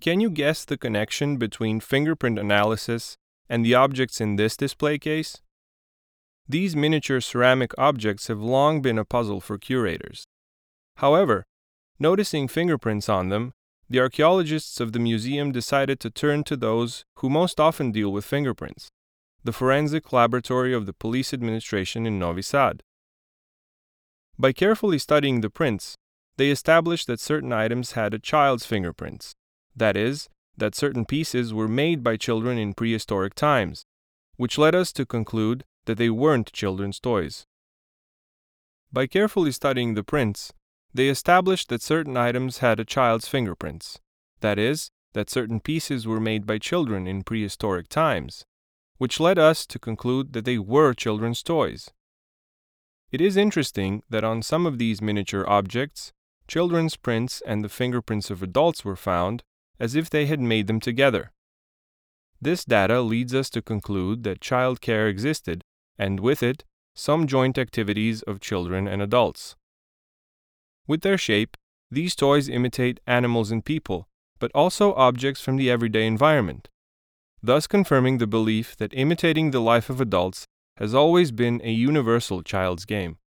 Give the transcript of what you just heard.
Can you guess the connection between fingerprint analysis and the objects in this display case? These miniature ceramic objects have long been a puzzle for curators. However, noticing fingerprints on them, the archaeologists of the museum decided to turn to those who most often deal with fingerprints, the Forensic Laboratory of the Police Administration in Novi Sad. By carefully studying the prints, they established that certain items had a child's fingerprints, that is, that certain pieces were made by children in prehistoric times, which led us to conclude that they weren't children's toys. By carefully studying the prints, they established that certain items had a child's fingerprints, that is, that certain pieces were made by children in prehistoric times, which led us to conclude that they were children's toys. It is interesting that on some of these miniature objects, children's prints and the fingerprints of adults were found as if they had made them together. This data leads us to conclude that child care existed, and with it, some joint activities of children and adults. With their shape, these toys imitate animals and people, but also objects from the everyday environment, thus confirming the belief that imitating the life of adults has always been a universal child's game.